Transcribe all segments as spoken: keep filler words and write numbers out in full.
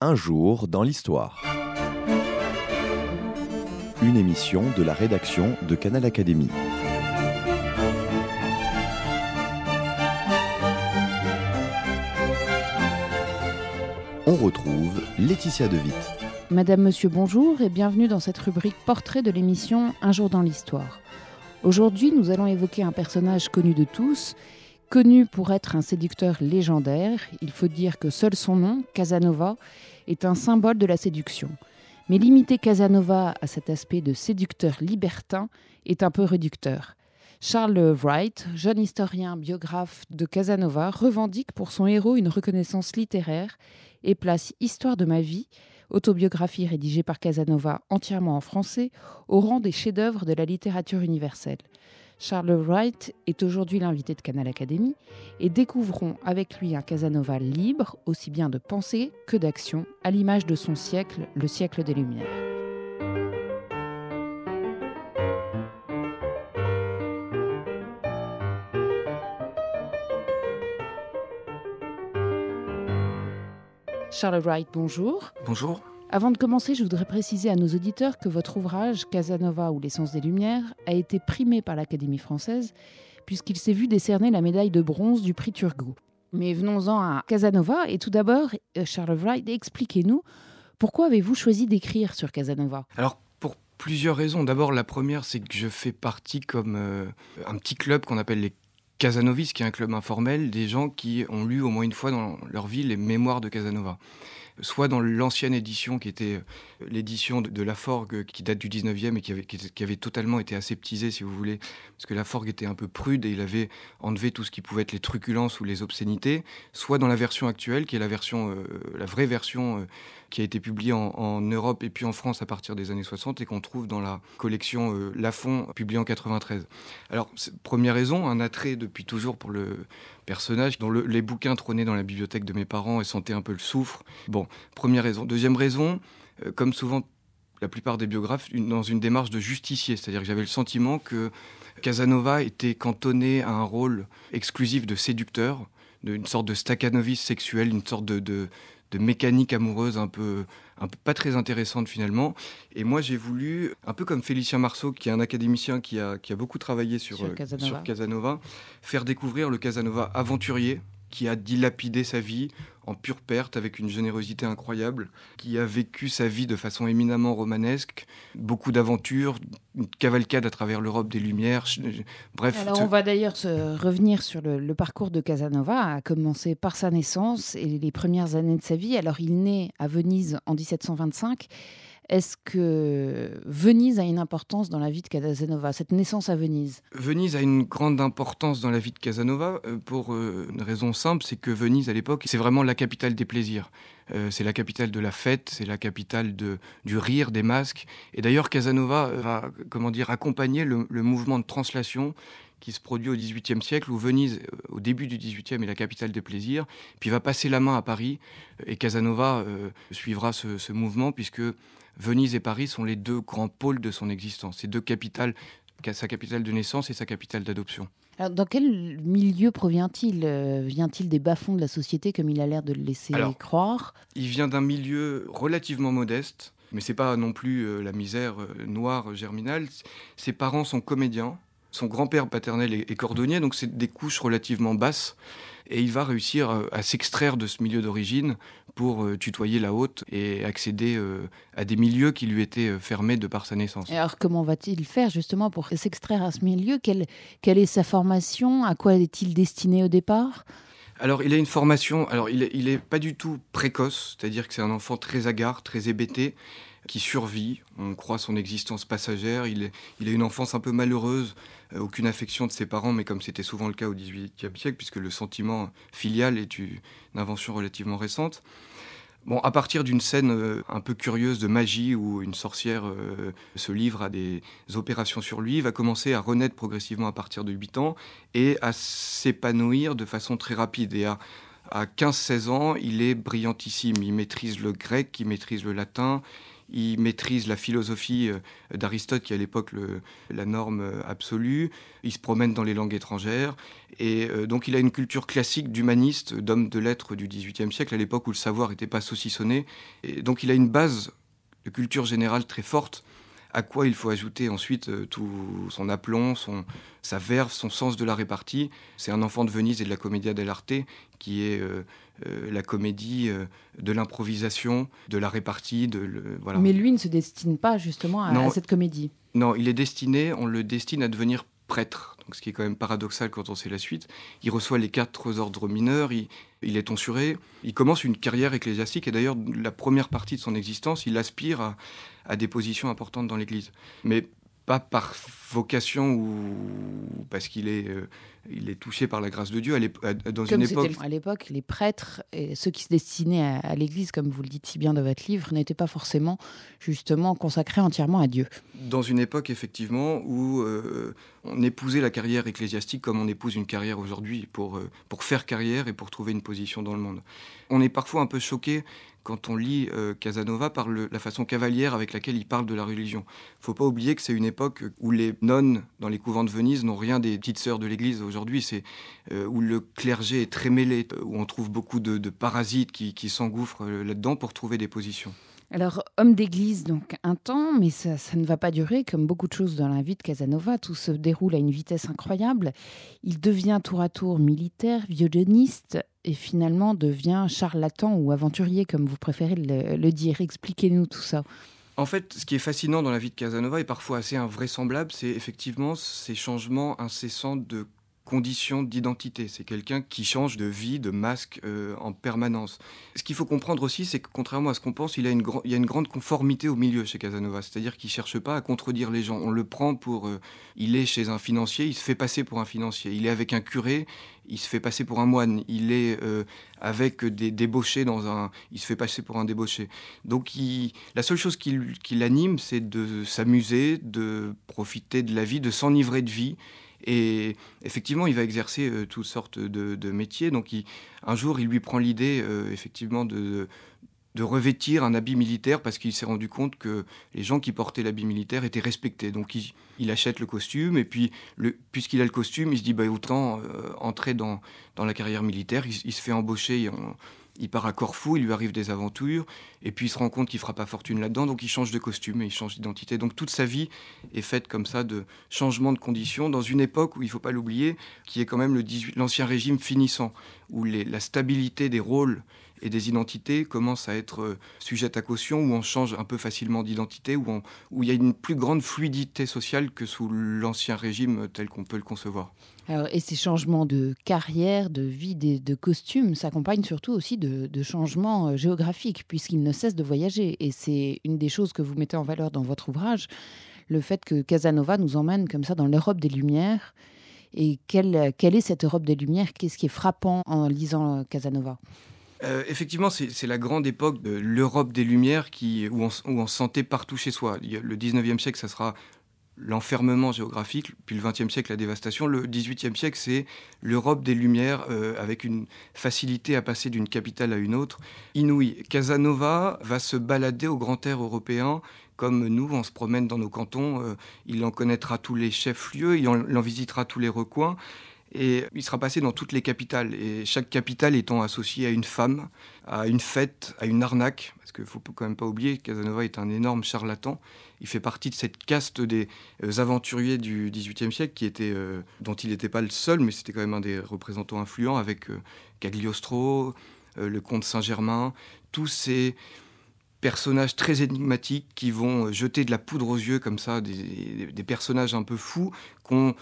Un jour dans l'histoire. Une émission de la rédaction de Canal Académie. On retrouve Laetitia De Witt. Madame, Monsieur, bonjour et bienvenue dans cette rubrique portrait de l'émission Un jour dans l'histoire. Aujourd'hui, nous allons évoquer un personnage connu de tous, connu pour être un séducteur légendaire. Il faut dire que seul son nom, Casanova, est un symbole de la séduction. Mais limiter Casanova à cet aspect de séducteur libertin est un peu réducteur. Charles Wright, jeune historien biographe de Casanova, revendique pour son héros une reconnaissance littéraire et place Histoire de ma vie, autobiographie rédigée par Casanova entièrement en français, au rang des chefs-d'œuvre de la littérature universelle. Charles Wright est aujourd'hui l'invité de Canal Académie et découvrons avec lui un Casanova libre, aussi bien de pensée que d'action, à l'image de son siècle, le siècle des Lumières. Charles Wright, bonjour. Bonjour. Avant de commencer, je voudrais préciser à nos auditeurs que votre ouvrage, Casanova ou l'essence des Lumières, a été primé par l'Académie française, puisqu'il s'est vu décerner la médaille de bronze du prix Turgot. Mais venons-en à Casanova, et tout d'abord, Charles Wright, expliquez-nous, pourquoi avez-vous choisi d'écrire sur Casanova ? Alors, pour plusieurs raisons. D'abord, la première, c'est que je fais partie comme euh, un petit club qu'on appelle les Casanovistes, qui est un club informel, des gens qui ont lu au moins une fois dans leur vie les mémoires de Casanova. Soit dans l'ancienne édition, qui était l'édition de, de Laforgue, qui date du dix-neuvième et qui avait, qui, qui avait totalement été aseptisée, si vous voulez, parce que Laforgue était un peu prude et il avait enlevé tout ce qui pouvait être les truculences ou les obscénités, soit dans la version actuelle, qui est la, version, euh, la vraie version euh, qui a été publiée en, en Europe et puis en France à partir des années soixante et qu'on trouve dans la collection euh, Lafon, publiée en quatre-vingt-treize. Alors, première raison, un attrait depuis toujours pour le personnage dont le, les bouquins trônaient dans la bibliothèque de mes parents et sentaient un peu le soufre. Bon, première raison. Deuxième raison, euh, comme souvent la plupart des biographes, une, dans une démarche de justicier, c'est-à-dire que j'avais le sentiment que Casanova était cantonné à un rôle exclusif de séducteur, d'une sorte de stacanoviste sexuel, une sorte de, de, de mécanique amoureuse un peu, un peu pas très intéressante finalement. Et moi j'ai voulu, un peu comme Félicien Marceau, qui est un académicien qui a, qui a beaucoup travaillé sur, sur, Casanova. sur Casanova, faire découvrir le Casanova aventurier, qui a dilapidé sa vie en pure perte avec une générosité incroyable, qui a vécu sa vie de façon éminemment romanesque, beaucoup d'aventures, une cavalcade à travers l'Europe des Lumières, bref. Alors on va d'ailleurs se revenir sur le, le parcours de Casanova, à commencer par sa naissance et les premières années de sa vie. Alors il naît à Venise en dix-sept cent vingt-cinq. Est-ce que Venise a une importance dans la vie de Casanova, cette naissance à Venise ? Venise a une grande importance dans la vie de Casanova pour une raison simple, c'est que Venise, à l'époque, c'est vraiment la capitale des plaisirs. Euh, c'est la capitale de la fête, c'est la capitale de, du rire, des masques. Et d'ailleurs, Casanova va, comment dire, accompagner le, le mouvement de translation qui se produit au dix-huitième siècle, où Venise, au début du dix-huitième, est la capitale des plaisirs, puis va passer la main à Paris, et Casanova euh, suivra ce, ce mouvement, puisque Venise et Paris sont les deux grands pôles de son existence, ces deux capitales, sa capitale de naissance et sa capitale d'adoption. Alors, dans quel milieu provient-il ? Vient-il des bas-fonds de la société, comme il a l'air de le laisser Alors, croire ? Il vient d'un milieu relativement modeste, mais c'est pas non plus euh, la misère euh, noire germinale. Ses parents sont comédiens. Son grand-père paternel est, est cordonnier, donc c'est des couches relativement basses. Et il va réussir à, à s'extraire de ce milieu d'origine pour euh, tutoyer la haute et accéder euh, à des milieux qui lui étaient euh, fermés de par sa naissance. Et alors comment va-t-il faire justement pour s'extraire à ce milieu ? quelle, quelle est sa formation ? À quoi est-il destiné au départ ? Alors il a une formation, alors il est, il est pas du tout précoce, c'est-à-dire que c'est un enfant très hagard, très hébété, qui survit, on croit son existence passagère, il, est, il a une enfance un peu malheureuse, euh, aucune affection de ses parents, mais comme c'était souvent le cas au dix-huitième siècle, puisque le sentiment filial est une invention relativement récente. Bon, à partir d'une scène euh, un peu curieuse de magie, où une sorcière euh, se livre à des opérations sur lui, il va commencer à renaître progressivement à partir de huit ans, et à s'épanouir de façon très rapide, et à À quinze seize ans, il est brillantissime. Il maîtrise le grec, il maîtrise le latin, il maîtrise la philosophie d'Aristote, qui est à l'époque le, la norme absolue. Il se promène dans les langues étrangères. Et euh, donc il a une culture classique d'humaniste, d'homme de lettres du dix-huitième siècle, à l'époque où le savoir n'était pas saucissonné. Et donc il a une base de culture générale très forte, à quoi il faut ajouter ensuite euh, tout son aplomb, son, sa verve, son sens de la répartie. C'est un enfant de Venise et de la commedia dell'arte, qui est euh, euh, la comédie euh, de l'improvisation, de la répartie. De le, voilà. Mais lui ne se destine pas justement à, non, à cette comédie. Non, il est destiné, on le destine à devenir prêtre, donc ce qui est quand même paradoxal quand on sait la suite. Il reçoit les quatre ordres mineurs, il, il est tonsuré, il commence une carrière ecclésiastique, et d'ailleurs, la première partie de son existence, il aspire à, à des positions importantes dans l'Église. Mais pas par vocation ou parce qu'il est, euh, il est touché par la grâce de Dieu. À à, dans comme une époque... À l'époque, les prêtres, et ceux qui se destinaient à, à l'Église, comme vous le dites si bien dans votre livre, n'étaient pas forcément justement consacrés entièrement à Dieu. Dans une époque, effectivement, où euh, on épousait la carrière ecclésiastique comme on épouse une carrière aujourd'hui, pour, euh, pour faire carrière et pour trouver une position dans le monde. On est parfois un peu choqué quand on lit euh, Casanova par le, la façon cavalière avec laquelle il parle de la religion. Il ne faut pas oublier que c'est une époque où les nonnes dans les couvents de Venise n'ont rien des petites sœurs de l'Église aujourd'hui. C'est euh, où le clergé est très mêlé, où on trouve beaucoup de, de parasites qui, qui s'engouffrent là-dedans pour trouver des positions. Alors, homme d'église, donc un temps, mais ça, ça ne va pas durer. Comme beaucoup de choses dans la vie de Casanova, tout se déroule à une vitesse incroyable. Il devient tour à tour militaire, violoniste, et finalement devient charlatan ou aventurier, comme vous préférez le, le dire. Expliquez-nous tout ça. En fait, ce qui est fascinant dans la vie de Casanova, et parfois assez invraisemblable, c'est effectivement ces changements incessants de conditions d'identité. C'est quelqu'un qui change de vie, de masque euh, en permanence. Ce qu'il faut comprendre aussi, c'est que contrairement à ce qu'on pense, il, a une gr- il y a une grande conformité au milieu chez Casanova. C'est-à-dire qu'il ne cherche pas à contredire les gens. On le prend pour... Euh, il est chez un financier, il se fait passer pour un financier. Il est avec un curé, il se fait passer pour un moine. Il est euh, avec des débauchés dans un... Il se fait passer pour un débauché. Donc il... la seule chose qui, qui l'anime, c'est de s'amuser, de profiter de la vie, de s'enivrer de vie. Et effectivement, il va exercer euh, toutes sortes de, de métiers. Donc, il, un jour, il lui prend l'idée, euh, effectivement, de, de revêtir un habit militaire parce qu'il s'est rendu compte que les gens qui portaient l'habit militaire étaient respectés. Donc, il, il achète le costume et puis, le, puisqu'il a le costume, il se dit bah, autant euh, entrer dans, dans la carrière militaire. Il, il se fait embaucher. On, Il part à Corfou, il lui arrive des aventures, et puis il se rend compte qu'il ne fera pas fortune là-dedans, donc il change de costume et il change d'identité. Donc toute sa vie est faite comme ça de changements de conditions, dans une époque où, il ne faut pas l'oublier, qui est quand même le dix-huit, l'ancien régime finissant, où les, la stabilité des rôles et des identités commence à être euh, sujette à caution, où on change un peu facilement d'identité, où, on, où il y a une plus grande fluidité sociale que sous l'ancien régime tel qu'on peut le concevoir. Alors, et ces changements de carrière, de vie, de, de costume s'accompagnent surtout aussi de, de changements géographiques, puisqu'il ne cesse de voyager. Et c'est une des choses que vous mettez en valeur dans votre ouvrage, le fait que Casanova nous emmène comme ça dans l'Europe des Lumières. Et quelle, quelle est cette Europe des Lumières ? Qu'est-ce qui est frappant en lisant Casanova ? Euh, effectivement, c'est, c'est la grande époque de l'Europe des Lumières qui, où, on, où on se sentait partout chez soi. Le dix-neuvième siècle, ça sera l'enfermement géographique, puis le vingtième siècle, la dévastation. Le dix-huitième siècle, c'est l'Europe des Lumières, euh, avec une facilité à passer d'une capitale à une autre inouïe. Casanova va se balader au grand air européen, comme nous, on se promène dans nos cantons. Euh, il en connaîtra tous les chefs-lieux, il en, il en visitera tous les recoins. Et il sera passé dans toutes les capitales, et chaque capitale étant associée à une femme, à une fête, à une arnaque, parce qu'il ne faut quand même pas oublier que Casanova est un énorme charlatan. Il fait partie de cette caste des aventuriers du dix-huitième siècle, qui était, euh, dont il n'était pas le seul, mais c'était quand même un des représentants influents, avec euh, Cagliostro, euh, le comte Saint-Germain, tous ces personnages très énigmatiques qui vont jeter de la poudre aux yeux, comme ça, des, des personnages un peu fous, qu'on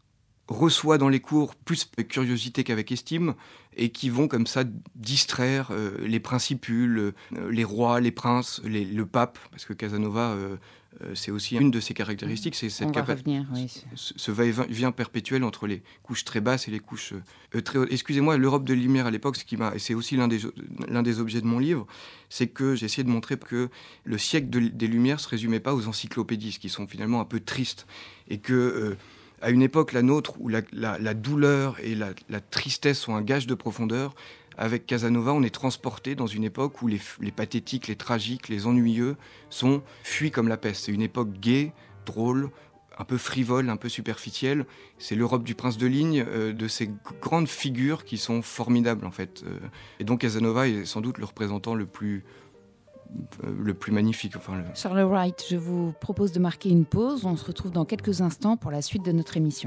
reçoit dans les cours plus avec curiosité qu'avec estime, et qui vont comme ça distraire euh, les principules, euh, les rois, les princes, les, le pape, parce que Casanova, euh, euh, c'est aussi une de ses caractéristiques, c'est cette capacité, oui. ce, ce va-et-vient perpétuel entre les couches très basses et les couches euh, très hautes. Excusez-moi, l'Europe de Lumière à l'époque, ce qui m'a, et c'est aussi l'un des, l'un des objets de mon livre, c'est que j'ai essayé de montrer que le siècle de, des Lumières ne se résumait pas aux encyclopédies, qui sont finalement un peu tristes, et que euh, à une époque, la nôtre, où la, la, la douleur et la, la tristesse sont un gage de profondeur, avec Casanova, on est transporté dans une époque où les, les pathétiques, les tragiques, les ennuyeux sont fuis comme la peste. C'est une époque gaie, drôle, un peu frivole, un peu superficielle. C'est l'Europe du prince de ligne, euh, de ces g- grandes figures qui sont formidables en fait. Euh, et donc Casanova est sans doute le représentant le plus, euh, le plus magnifique. Enfin, le... Charles Wright, je vous propose de marquer une pause. On se retrouve dans quelques instants pour la suite de notre émission.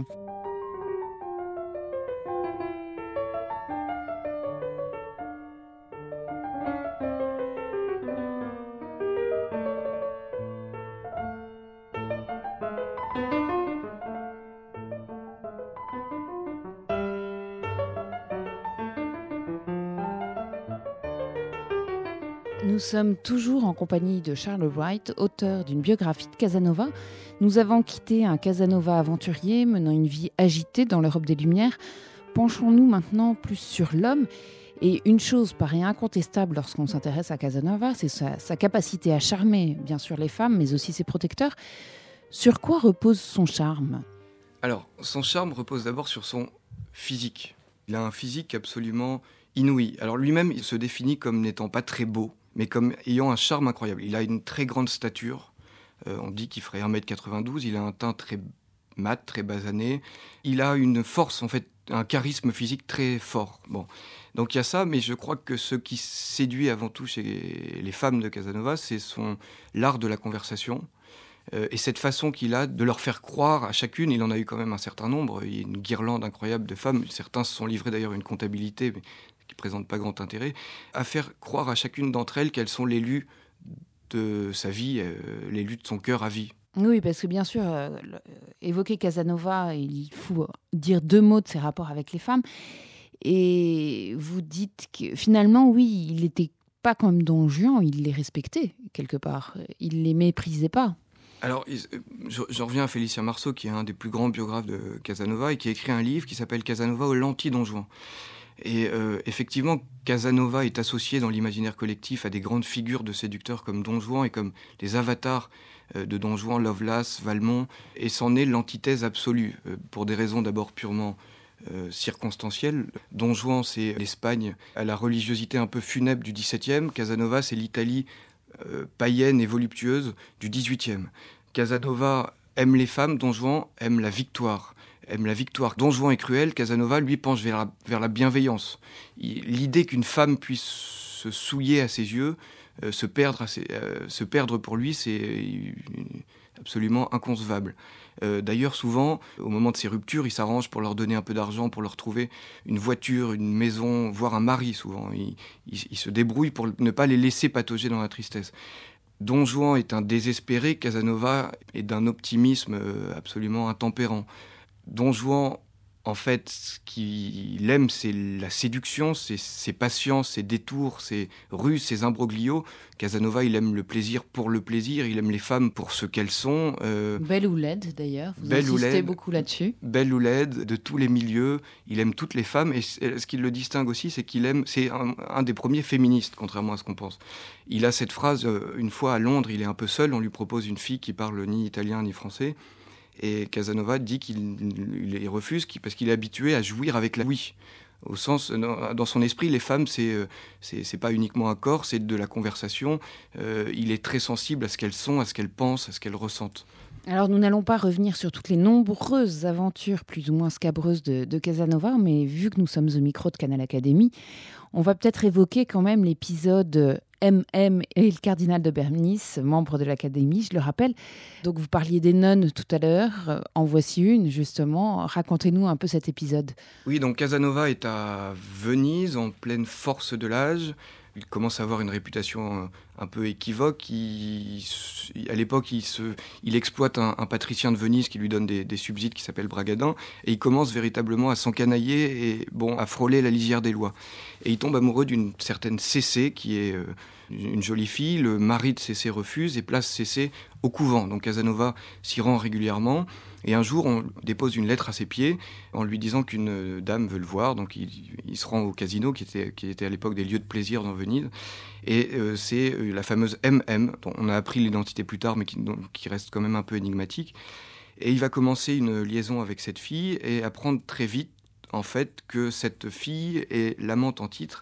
Nous sommes toujours en compagnie de Charles Wright, auteur d'une biographie de Casanova. Nous avons quitté un Casanova aventurier menant une vie agitée dans l'Europe des Lumières. Penchons-nous maintenant plus sur l'homme. Et une chose paraît incontestable lorsqu'on s'intéresse à Casanova, c'est sa, sa capacité à charmer, bien sûr les femmes, mais aussi ses protecteurs. Sur quoi repose son charme ? Alors, son charme repose d'abord sur son physique. Il a un physique absolument inouï. Alors lui-même, il se définit comme n'étant pas très beau, mais comme ayant un charme incroyable. Il a une très grande stature. Euh, on dit qu'il ferait un mètre quatre-vingt-douze. Il a un teint très mat, très basané. Il a une force, en fait, un charisme physique très fort. Bon. Donc il y a ça, mais je crois que ce qui séduit avant tout chez les femmes de Casanova, c'est son l'art de la conversation. Euh, et cette façon qu'il a de leur faire croire à chacune, il en a eu quand même un certain nombre, il y a une guirlande incroyable de femmes, certains se sont livrés d'ailleurs à une comptabilité mais qui ne présente pas grand intérêt, à faire croire à chacune d'entre elles qu'elles sont l'élu de sa vie, euh, l'élu de son cœur à vie. Oui, parce que bien sûr, euh, le- évoquer Casanova, il faut dire deux mots de ses rapports avec les femmes. Et vous dites que finalement, oui, il n'était pas comme Don Juan, il les respectait quelque part. Il les méprisait pas. Alors, il- euh, je, je reviens à Félicien Marceau, qui est un des plus grands biographes de Casanova, et qui a écrit un livre qui s'appelle Casanova au l'anti-Don Juan. Et euh, effectivement, Casanova est associé dans l'imaginaire collectif à des grandes figures de séducteurs comme Don Juan et comme les avatars euh, de Don Juan, Lovelace, Valmont, et c'en est l'antithèse absolue, euh, pour des raisons d'abord purement euh, circonstancielles. Don Juan, c'est l'Espagne à la religiosité un peu funèbre du dix-septième, Casanova, c'est l'Italie euh, païenne et voluptueuse du dix-huitième. Casanova aime les femmes, Don Juan aime la victoire. aime la victoire. Don Juan est cruel, Casanova, lui, penche vers la, vers la bienveillance. Il- l'idée qu'une femme puisse se souiller à ses yeux, euh, se, perdre à ses- euh, se perdre pour lui, c'est euh, absolument inconcevable. Euh, d'ailleurs, souvent, au moment de ces ruptures, il s'arrange pour leur donner un peu d'argent, pour leur trouver une voiture, une maison, voire un mari, souvent. Il, il- il se débrouille pour ne pas les laisser patauger dans la tristesse. Don Juan est un désespéré, Casanova est d'un optimisme euh, absolument intempérant. Don Juan, en fait, ce qu'il aime, c'est la séduction, c'est ses patiences, ses détours, ses ruses, ses imbroglios. Casanova, il aime le plaisir pour le plaisir, il aime les femmes pour ce qu'elles sont. Euh, Belle ou laide d'ailleurs, vous Belle ou insistez laide. beaucoup là-dessus. belle ou laide, de tous les milieux, il aime toutes les femmes. Et c- ce qui le distingue aussi, c'est qu'il aime, c'est un, un des premiers féministes, contrairement à ce qu'on pense. Il a cette phrase, euh, une fois à Londres, il est un peu seul, on lui propose une fille qui parle ni italien ni français. Et Casanova dit qu'il il il refuse qu'il- parce qu'il est habitué à jouir avec la oui. Au sens, dans, dans son esprit, les femmes, c'est, euh, c'est, c'est pas uniquement un corps, c'est de la conversation. Euh, il est très sensible à ce qu'elles sont, à ce qu'elles pensent, à ce qu'elles ressentent. Alors nous n'allons pas revenir sur toutes les nombreuses aventures plus ou moins scabreuses de, de Casanova, mais vu que nous sommes au micro de Canal Académie, on va peut-être évoquer quand même l'épisode M M et le cardinal de Bernis, membre de l'Académie, je le rappelle. Donc vous parliez des nonnes tout à l'heure, euh, en voici une justement. Racontez-nous un peu cet épisode. Oui, donc Casanova est à Venise, en pleine force de l'âge. Il commence à avoir une réputation euh, un peu équivoque. Il- à l'époque, il, se, il exploite un, un patricien de Venise qui lui donne des, des subsides qui s'appelle Bragadin. Et il commence véritablement à s'encanailler et bon, à frôler la lisière des lois. Et il tombe amoureux d'une certaine Cécé, qui est euh, une jolie fille. Le mari de Cécé refuse et place Cécé au couvent. Donc Casanova s'y rend régulièrement. Et un jour, on dépose une lettre à ses pieds en lui disant qu'une euh, dame veut le voir. Donc il, il se rend au casino, qui était, qui était à l'époque des lieux de plaisir dans Venise. Et euh, c'est euh, la fameuse M M, dont on a appris l'identité plus tard, mais qui, dont- qui reste quand même un peu énigmatique. Et il va commencer une liaison avec cette fille et apprendre très vite, en fait que cette fille est l'amante en titre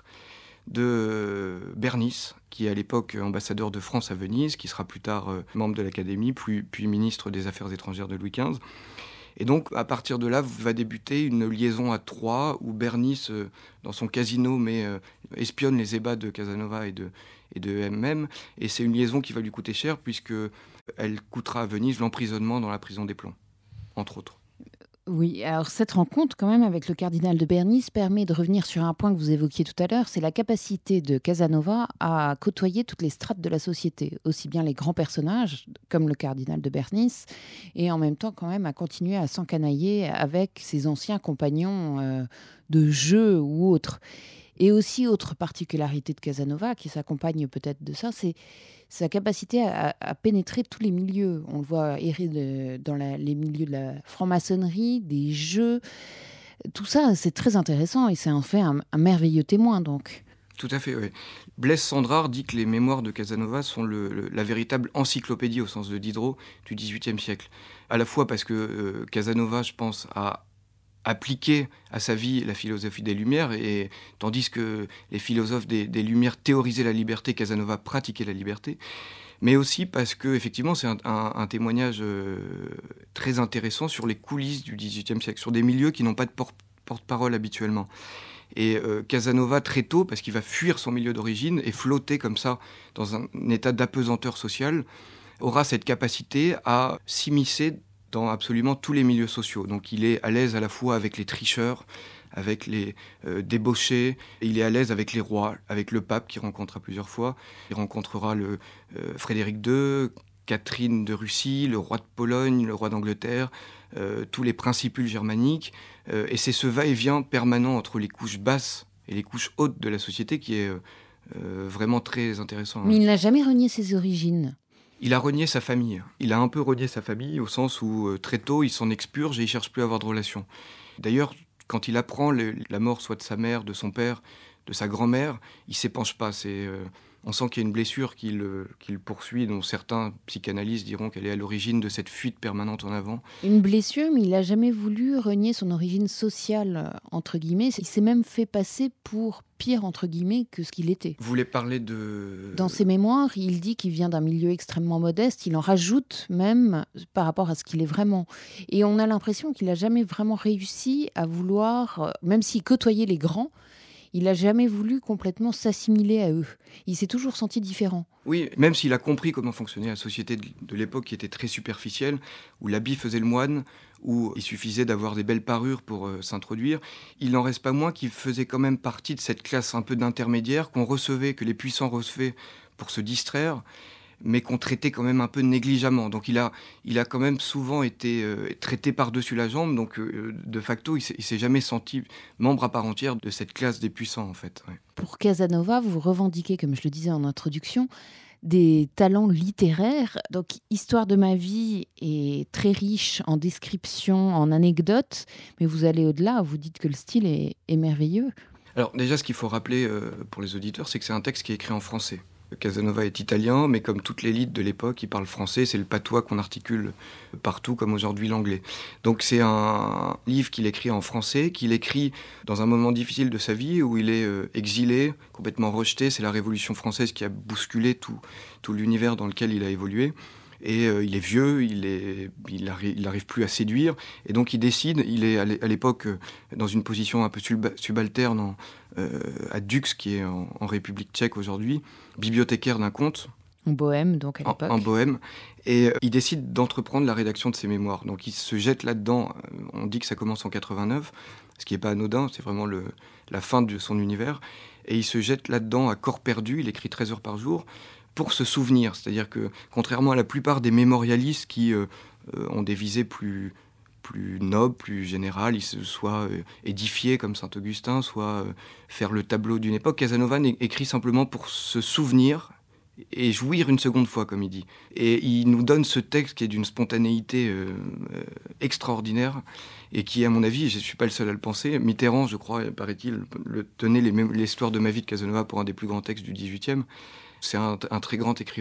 de Bernice, qui est à l'époque ambassadeur de France à Venise, qui sera plus tard euh, membre de l'Académie, puis, puis ministre des Affaires étrangères de Louis quinze. Et donc, à partir de là, va débuter une liaison à trois, où Bernice, euh, dans son casino, mais, euh, espionne les ébats de Casanova et de, et de M M. Et c'est une liaison qui va lui coûter cher, puisqu'elle coûtera à Venise l'emprisonnement dans la prison des Plombs, entre autres. Oui, alors cette rencontre quand même avec le cardinal de Bernice permet de revenir sur un point que vous évoquiez tout à l'heure, c'est la capacité de Casanova à côtoyer toutes les strates de la société, aussi bien les grands personnages comme le cardinal de Bernice, et en même temps quand même à continuer à s'encanailler avec ses anciens compagnons euh, de jeu ou autres. Et aussi, autre particularité de Casanova, qui s'accompagne peut-être de ça, c'est sa capacité à, à pénétrer tous les milieux. On le voit errer de- dans la- les milieux de la franc-maçonnerie, des jeux. Tout ça, c'est très intéressant et c'est en fait un, un merveilleux témoin, donc. Tout à fait, oui. Blaise Sandrard dit que les mémoires de Casanova sont le, le- la véritable encyclopédie, au sens de Diderot, du dix-huitième siècle. À la fois parce que euh, Casanova, je pense, a appliqué à sa vie la philosophie des Lumières, et tandis que les philosophes des, des Lumières théorisaient la liberté, Casanova pratiquait la liberté, mais aussi parce que effectivement c'est un, un- un témoignage euh, très intéressant sur les coulisses du dix-huitième siècle, sur des milieux qui n'ont pas de por- porte-parole habituellement. Et euh, Casanova, très tôt, parce qu'il va fuir son milieu d'origine et flotter comme ça dans un état d'apesanteur sociale, aura cette capacité à s'immiscer dans absolument tous les milieux sociaux. Donc il est à l'aise à la fois avec les tricheurs, avec les euh, débauchés, et il est à l'aise avec les rois, avec le pape qu'il rencontrera plusieurs fois. Il rencontrera le euh, Frédéric deux, Catherine de Russie, le roi de Pologne, le roi d'Angleterre, euh, tous les principules germaniques. Euh, et c'est ce va-et-vient permanent entre les couches basses et les couches hautes de la société qui est euh, euh, vraiment très intéressant. Mais il n'a jamais renié ses origines. Il a renié sa famille. Il a un peu renié sa famille au sens où euh, très tôt il s'en expurge et il cherche plus à avoir de relations. D'ailleurs, quand il apprend le- la mort soit de sa mère, de son père, de sa grand-mère, il s'épanche pas. C'est, euh, on sent qu'il y a une blessure qui le, qui le poursuit, dont certains psychanalystes diront qu'elle est à l'origine de cette fuite permanente en avant. Une blessure, mais il n'a jamais voulu renier son origine sociale, euh, entre guillemets. Il s'est même fait passer pour pire, entre guillemets, que ce qu'il était. Vous voulez parler de... Dans ses mémoires, il dit qu'il vient d'un milieu extrêmement modeste. Il en rajoute même par rapport à ce qu'il est vraiment. Et on a l'impression qu'il n'a jamais vraiment réussi à vouloir, euh, même s'il côtoyait les grands, il n'a jamais voulu complètement s'assimiler à eux. Il s'est toujours senti différent. Oui, même s'il a compris comment fonctionnait la société de de l'époque qui était très superficielle, où l'habit faisait le moine, où il suffisait d'avoir des belles parures pour euh, s'introduire, il n'en reste pas moins qu'il faisait quand même partie de cette classe un peu d'intermédiaire qu'on recevait, que les puissants recevaient pour se distraire, mais qu'on traitait quand même un peu négligemment. Donc il a, il a quand même souvent été euh, traité par-dessus la jambe, donc euh, de facto il s'est, il s'est jamais senti membre à part entière de cette classe des puissants en fait. Ouais. Pour Casanova, vous revendiquez, comme je le disais en introduction, des talents littéraires. Donc, Histoire de ma vie est très riche en descriptions, en anecdotes, mais vous allez au-delà, vous dites que le style est, est merveilleux. Alors déjà, ce qu'il faut rappeler euh, pour les auditeurs, c'est que c'est un texte qui est écrit en français. Casanova est italien, mais comme toute l'élite de l'époque, il parle français. C'est le patois qu'on articule partout, comme aujourd'hui l'anglais. Donc c'est un livre qu'il écrit en français, qu'il écrit dans un moment difficile de sa vie, où il est euh, exilé, complètement rejeté. C'est la Révolution française qui a bousculé tout, tout l'univers dans lequel il a évolué. Et euh, il est vieux, il est, il n'arrive il arrive plus à séduire, et donc il décide, il est à l'é- à l'époque euh, dans une position un peu suba- subalterne en, euh, à Dux, qui est en, en République tchèque aujourd'hui, bibliothécaire d'un comte, En Bohème, donc, à en, l'époque. en Bohème, et euh, il décide d'entreprendre la rédaction de ses mémoires. Donc il se jette là-dedans, euh, on dit que ça commence en quatre-vingt-neuf, ce qui n'est pas anodin, c'est vraiment le, la fin de son univers, et il se jette là-dedans à corps perdu, il écrit treize heures par jour, pour se souvenir. C'est-à-dire que, contrairement à la plupart des mémorialistes qui euh, euh, ont des visées plus, plus nobles, plus générales, ils se soient euh, édifiés comme Saint-Augustin, soit euh, faire le tableau d'une époque, Casanova é- écrit simplement pour se souvenir et jouir une seconde fois, comme il dit. Et il nous donne ce texte qui est d'une spontanéité euh, euh, extraordinaire et qui, à mon avis, je ne suis pas le seul à le penser, Mitterrand, je crois, paraît-il, le, tenait les mém- l'histoire de ma vie de Casanova pour un des plus grands textes du dix-huitième. C'est un, un très grand écrivain.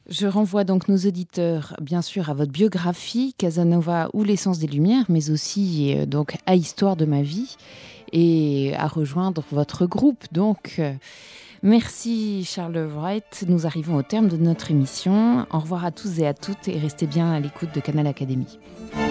Je renvoie donc nos auditeurs, bien sûr, à votre biographie, Casanova ou l'essence des Lumières, mais aussi euh, donc à Histoire de ma vie et à rejoindre votre groupe. Donc, euh, merci Charles Wright. Nous arrivons au terme de notre émission. Au revoir à tous et à toutes et restez bien à l'écoute de Canal Académie.